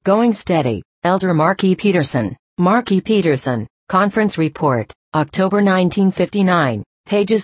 Going Steady, Elder Mark E. Peterson. Mark E. Peterson, Conference Report, October 1959, pages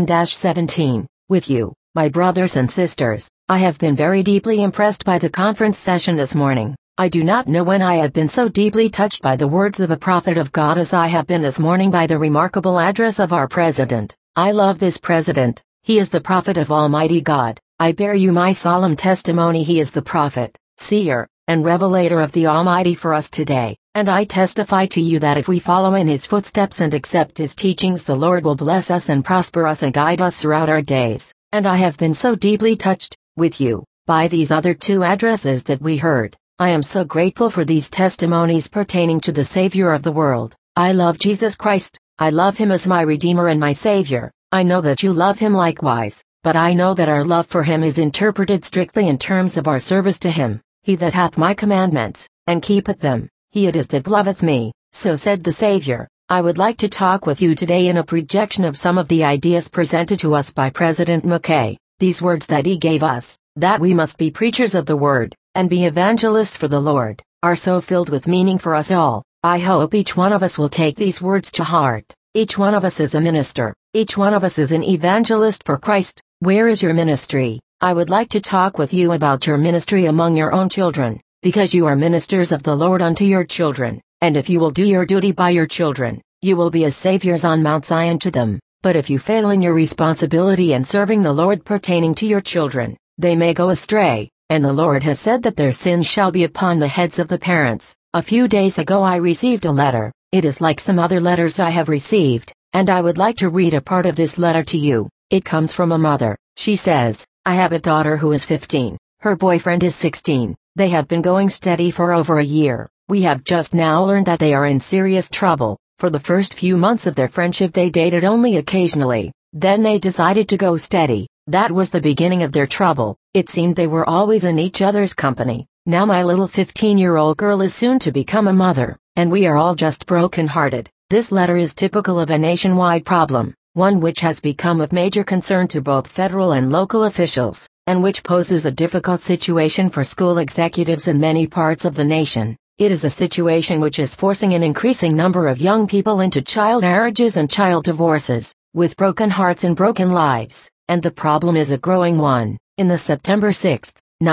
13-17. With you, my brothers and sisters, I have been very deeply impressed by the conference session this morning. I do not know when I have been so deeply touched by the words of a prophet of God as I have been this morning by the remarkable address of our President. I love this President. He is the prophet of Almighty God. I bear you my solemn testimony. He is the prophet, seer, and revelator of the Almighty for us today, and I testify to you that if we follow in His footsteps and accept His teachings, the Lord will bless us and prosper us and guide us throughout our days. And I have been so deeply touched, with you, by these other two addresses that we heard. I am so grateful for these testimonies pertaining to the Savior of the world. I love Jesus Christ. I love Him as my Redeemer and my Savior. I know that you love Him likewise, but I know that our love for Him is interpreted strictly in terms of our service to Him. He that hath my commandments, and keepeth them, he it is that loveth me, so said the Savior. I would like to talk with you today in a projection of some of the ideas presented to us by President McKay. These words that he gave us, that we must be preachers of the word, and be evangelists for the Lord, are so filled with meaning for us all. I hope each one of us will take these words to heart. Each one of us is a minister. Each one of us is an evangelist for Christ. Where is your ministry? I would like to talk with you about your ministry among your own children, because you are ministers of the Lord unto your children, and if you will do your duty by your children, you will be as saviors on Mount Zion to them. But if you fail in your responsibility in serving the Lord pertaining to your children, they may go astray, and the Lord has said that their sins shall be upon the heads of the parents. A few days ago I received a letter. It is like some other letters I have received, and I would like to read a part of this letter to you. It comes from a mother. She says, I have a daughter who is 15. Her boyfriend is 16. They have been going steady for over a year. We have just now learned that they are in serious trouble. For the first few months of their friendship they dated only occasionally. Then they decided to go steady. That was the beginning of their trouble. It seemed they were always in each other's company. Now my little 15-year-old girl is soon to become a mother, and we are all just broken-hearted. This letter is typical of a nationwide problem, one which has become of major concern to both federal and local officials, and which poses a difficult situation for school executives in many parts of the nation. It is a situation which is forcing an increasing number of young people into child marriages and child divorces, with broken hearts and broken lives, and the problem is a growing one. In the September 6,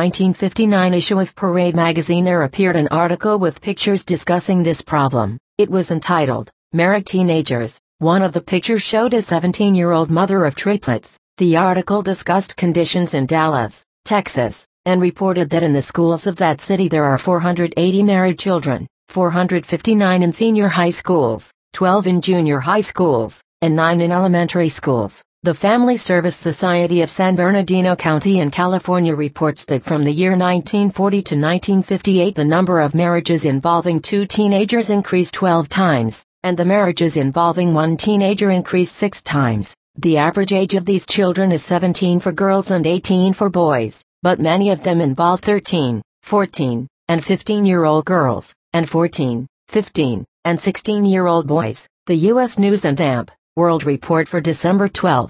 1959 issue of Parade magazine there appeared an article with pictures discussing this problem. It was entitled, Married Teenagers. One of the pictures showed a 17-year-old mother of triplets. The article discussed conditions in Dallas, Texas, and reported that in the schools of that city there are 480 married children, 459 in senior high schools, 12 in junior high schools, and 9 in elementary schools. The Family Service Society of San Bernardino County in California reports that from the year 1940 to 1958 the number of marriages involving 2 teenagers increased 12 times, and the marriages involving 1 teenager increased 6 times. The average age of these children is 17 for girls and 18 for boys, but many of them involve 13, 14, and 15-year-old girls, and 14, 15, and 16-year-old boys. The U.S. News and World Report for December 12,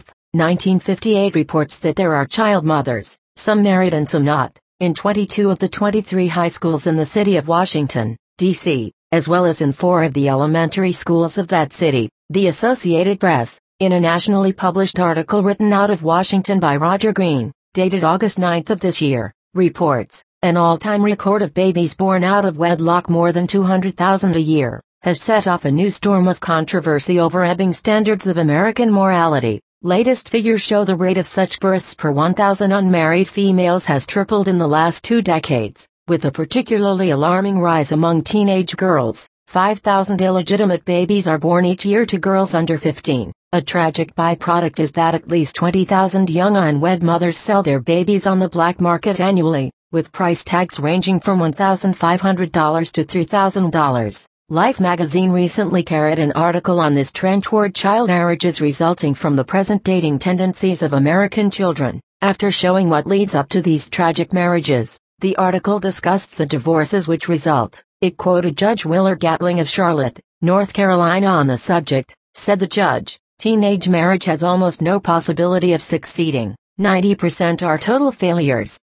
1958 reports that there are child mothers, some married and some not, in 22 of the 23 high schools in the city of Washington, D.C., as well as in 4 of the elementary schools of that city. The Associated Press, in a nationally published article written out of Washington by Roger Green, dated August 9 of this year, reports, an all-time record of babies born out of wedlock, more than 200,000 a year, has set off a new storm of controversy over ebbing standards of American morality. Latest figures show the rate of such births per 1,000 unmarried females has tripled in the last 2 decades, with a particularly alarming rise among teenage girls. 5,000 illegitimate babies are born each year to girls under 15. A tragic byproduct is that at least 20,000 young unwed mothers sell their babies on the black market annually, with price tags ranging from $1,500 to $3,000. Life magazine recently carried an article on this trend toward child marriages resulting from the present dating tendencies of American children. After showing what leads up to these tragic marriages, the article discussed the divorces which result. It quoted Judge Willard Gatling of Charlotte, North Carolina on the subject. Said the judge, teenage marriage has almost no possibility of succeeding. 90% are total failures.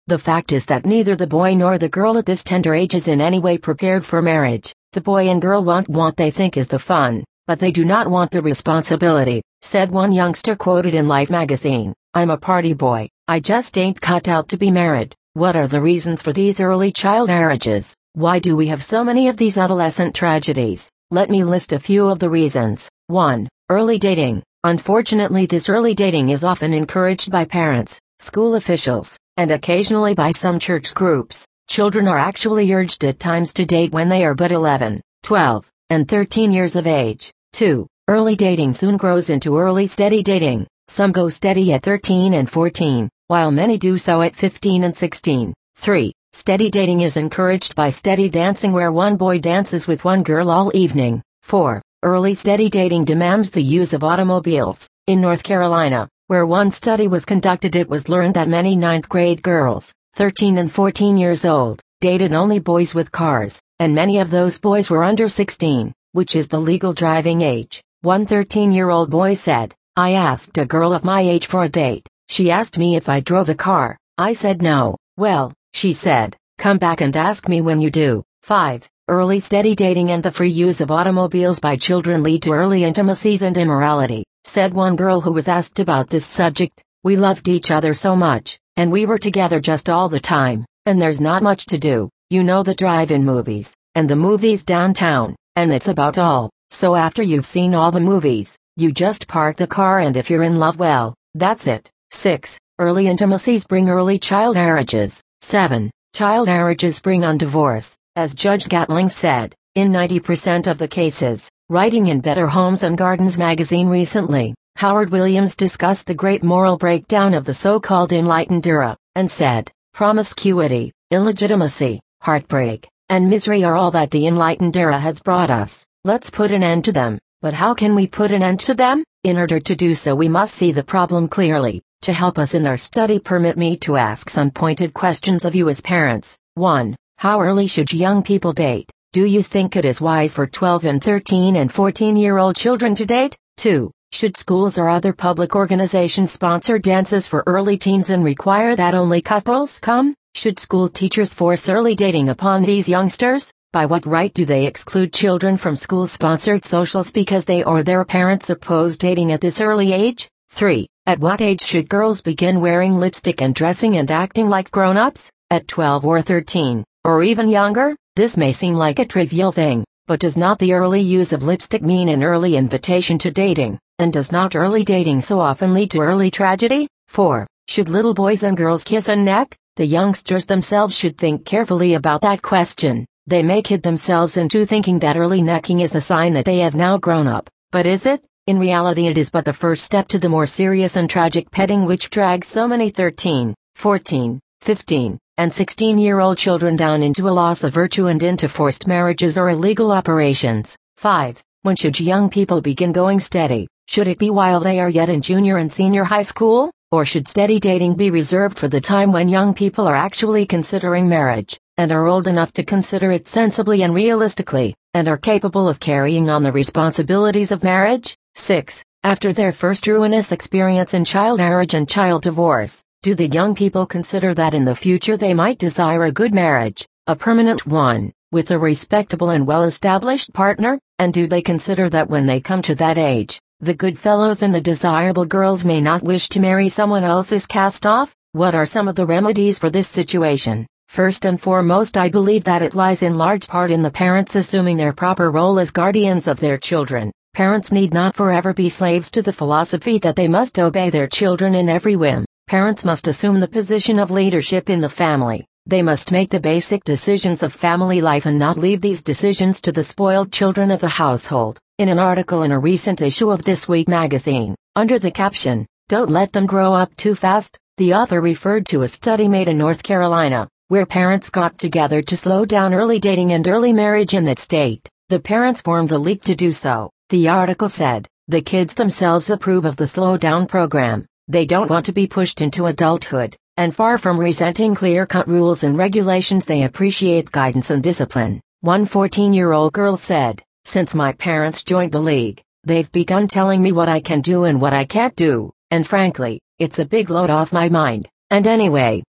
The fact is that neither the boy nor the girl at this tender age is in any way prepared for marriage. The boy and girl want what they think is the fun, but they do not want the responsibility, said one youngster quoted in Life magazine. I'm a party boy, I just ain't cut out to be married. What are the reasons for these early child marriages? Why do we have so many of these adolescent tragedies? Let me list a few of the reasons. 1. Early dating. Unfortunately, this early dating is often encouraged by parents, school officials, and occasionally by some church groups. Children are actually urged at times to date when they are but 11, 12, and 13 years of age. 2. Early dating soon grows into early steady dating. Some go steady at 13 and 14, while many do so at 15 and 16. 3. Steady dating is encouraged by steady dancing, where one boy dances with one girl all evening. 4. Early steady dating demands the use of automobiles. In North Carolina, where one study was conducted, it was learned that many ninth-grade girls, 13 and 14 years old, dated only boys with cars, and many of those boys were under 16, which is the legal driving age. One 13-year-old boy said, I asked a girl of my age for a date. She asked me if I drove a car. I said no. Well, she said, come back and ask me when you do. 5. Early steady dating and the free use of automobiles by children lead to early intimacies and immorality, said one girl who was asked about this subject. We loved each other so much, and we were together just all the time, and there's not much to do. You know, the drive-in movies, and the movies downtown, and that's about all. So after you've seen all the movies, you just park the car, and if you're in love, well, that's it. 6. Early intimacies bring early child marriages. 7. Child marriages bring on divorce. As Judge Gatling said, in 90% of the cases, writing in Better Homes and Gardens magazine recently, Howard Williams discussed the great moral breakdown of the so-called Enlightened era, and said, promiscuity, illegitimacy, heartbreak, and misery are all that the Enlightened era has brought us. Let's put an end to them. But how can we put an end to them? In order to do so, we must see the problem clearly. To help us in our study, permit me to ask some pointed questions of you as parents. 1. How early should young people date? Do you think it is wise for 12 and 13 and 14-year-old children to date? 2. Should schools or other public organizations sponsor dances for early teens and require that only couples come? Should school teachers force early dating upon these youngsters? By what right do they exclude children from school-sponsored socials because they or their parents oppose dating at this early age? 3. At what age should girls begin wearing lipstick and dressing and acting like grown-ups? At 12 or 13, or even younger? This may seem like a trivial thing, but does not the early use of lipstick mean an early invitation to dating? And does not early dating so often lead to early tragedy? 4. Should little boys and girls kiss and neck? The youngsters themselves should think carefully about that question. They may kid themselves into thinking that early necking is a sign that they have now grown up. But is it? In reality, it is but the first step to the more serious and tragic petting which drags so many 13, 14, 15, and 16-year-old children down into a loss of virtue and into forced marriages or illegal operations. 5. When should young people begin going steady? Should it be while they are yet in junior and senior high school? Or should steady dating be reserved for the time when young people are actually considering marriage, and are old enough to consider it sensibly and realistically, and are capable of carrying on the responsibilities of marriage? 6. After their first ruinous experience in child marriage and child divorce, do the young people consider that in the future they might desire a good marriage, a permanent one, with a respectable and well-established partner? And do they consider that when they come to that age, the good fellows and the desirable girls may not wish to marry someone else's cast-off? What are some of the remedies for this situation? First and foremost, I believe that it lies in large part in the parents assuming their proper role as guardians of their children. Parents need not forever be slaves to the philosophy that they must obey their children in every whim. Parents must assume the position of leadership in the family. They must make the basic decisions of family life and not leave these decisions to the spoiled children of the household. In an article in a recent issue of This Week magazine, under the caption, "Don't Let Them Grow Up Too Fast," the author referred to a study made in North Carolina, where parents got together to slow down early dating and early marriage in that state. The parents formed a league to do so. The article said, the kids themselves approve of the slow down program. They don't want to be pushed into adulthood, and far from resenting clear-cut rules and regulations, they appreciate guidance and discipline. One 14-year-old girl said, "Since my parents joined the league, they've begun telling me what I can do and what I can't do, and frankly, it's a big load off my mind. And anyway,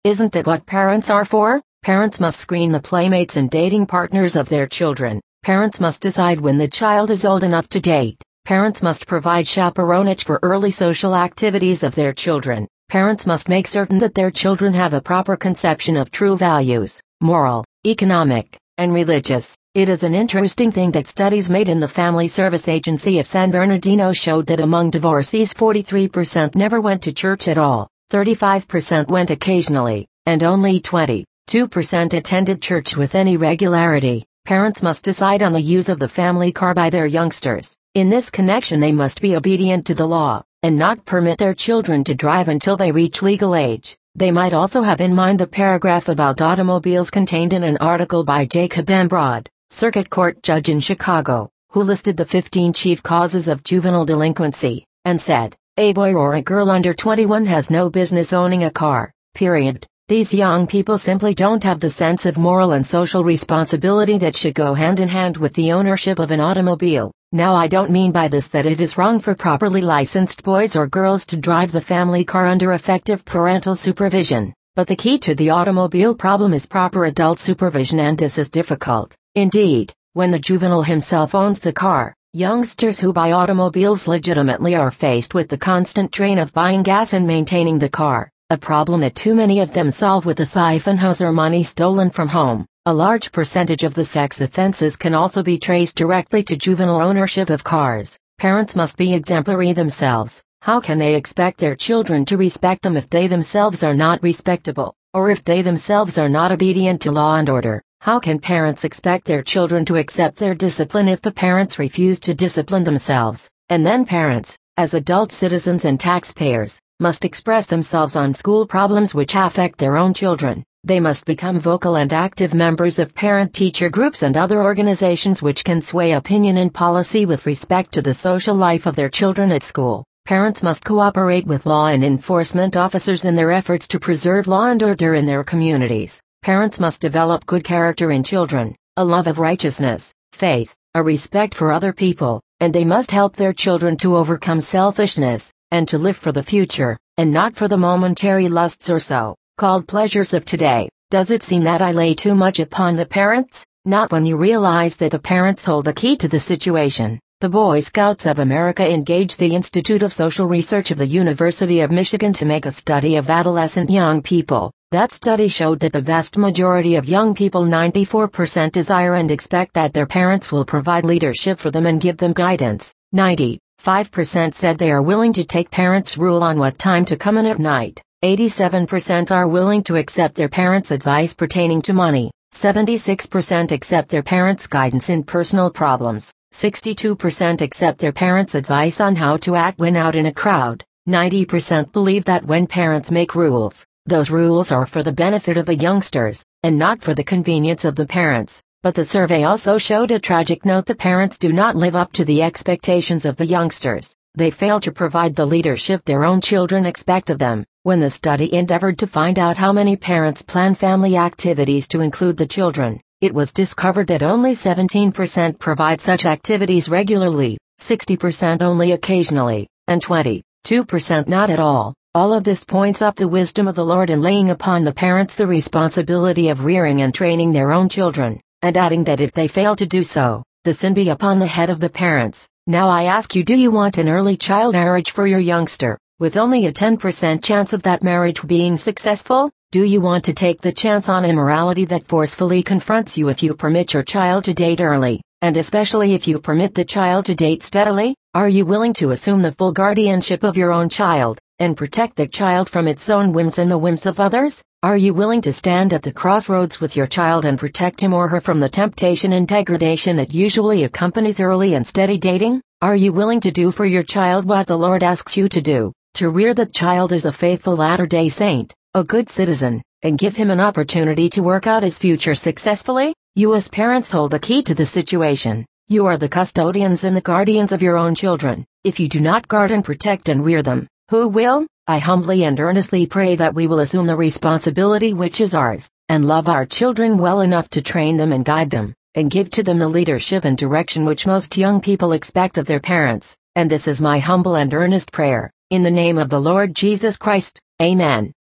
Isn't that what parents are for? Parents must screen the playmates and dating partners of their children. Parents must decide when the child is old enough to date. Parents must provide chaperonage for early social activities of their children. Parents must make certain that their children have a proper conception of true values, moral, economic, and religious. It is an interesting thing that studies made in the Family Service Agency of San Bernardino showed that among divorcees 43% never went to church at all, 35% went occasionally, and only 22% attended church with any regularity. Parents must decide on the use of the family car by their youngsters. In this connection they must be obedient to the law, and not permit their children to drive until they reach legal age. They might also have in mind the paragraph about automobiles contained in an article by Jacob M. Broad, circuit court judge in Chicago, who listed the 15 chief causes of juvenile delinquency, and said, a boy or a girl under 21 has no business owning a car, period. These young people simply don't have the sense of moral and social responsibility that should go hand in hand with the ownership of an automobile. Now I don't mean by this that it is wrong for properly licensed boys or girls to drive the family car under effective parental supervision, but the key to the automobile problem is proper adult supervision, and this is difficult. Indeed, when the juvenile himself owns the car, youngsters who buy automobiles legitimately are faced with the constant drain of buying gas and maintaining the car, a problem that too many of them solve with a siphon hose or money stolen from home. A large percentage of the sex offenses can also be traced directly to juvenile ownership of cars. Parents must be exemplary themselves. How can they expect their children to respect them if they themselves are not respectable, or if they themselves are not obedient to law and order? How can parents expect their children to accept their discipline if the parents refuse to discipline themselves? And then parents, as adult citizens and taxpayers, must express themselves on school problems which affect their own children. They must become vocal and active members of parent-teacher groups and other organizations which can sway opinion and policy with respect to the social life of their children at school. Parents must cooperate with law and enforcement officers in their efforts to preserve law and order in their communities. Parents must develop good character in children, a love of righteousness, faith, a respect for other people, and they must help their children to overcome selfishness, and to live for the future, and not for the momentary lusts or so-called pleasures of today. Does it seem that I lay too much upon the parents? Not when you realize that the parents hold the key to the situation. The Boy Scouts of America engaged the Institute of Social Research of the University of Michigan to make a study of adolescent young people. That study showed that the vast majority of young people, 94%, desire and expect that their parents will provide leadership for them and give them guidance. 95% said they are willing to take parents' rule on what time to come in at night. 87% are willing to accept their parents' advice pertaining to money. 76% accept their parents' guidance in personal problems. 62% accept their parents' advice on how to act when out in a crowd. 90% believe that when parents make rules, those rules are for the benefit of the youngsters, and not for the convenience of the parents. But the survey also showed a tragic note: the parents do not live up to the expectations of the youngsters. They fail to provide the leadership their own children expect of them. When the study endeavored to find out how many parents plan family activities to include the children, it was discovered that only 17% provide such activities regularly, 60% only occasionally, and 22% not at all. All of this points up the wisdom of the Lord in laying upon the parents the responsibility of rearing and training their own children, and adding that if they fail to do so, the sin be upon the head of the parents. Now I ask you, do you want an early child marriage for your youngster, with only a 10% chance of that marriage being successful? Do you want to take the chance on immorality that forcefully confronts you if you permit your child to date early, and especially if you permit the child to date steadily? Are you willing to assume the full guardianship of your own child, and protect the child from its own whims and the whims of others? Are you willing to stand at the crossroads with your child and protect him or her from the temptation and degradation that usually accompanies early and steady dating? Are you willing to do for your child what the Lord asks you to do, to rear that child as a faithful Latter-day Saint, a good citizen, and give him an opportunity to work out his future successfully? You as parents hold the key to the situation. You are the custodians and the guardians of your own children. If you do not guard and protect and rear them, who will? I humbly and earnestly pray that we will assume the responsibility which is ours, and love our children well enough to train them and guide them, and give to them the leadership and direction which most young people expect of their parents. And this is my humble and earnest prayer, in the name of the Lord Jesus Christ. Amen.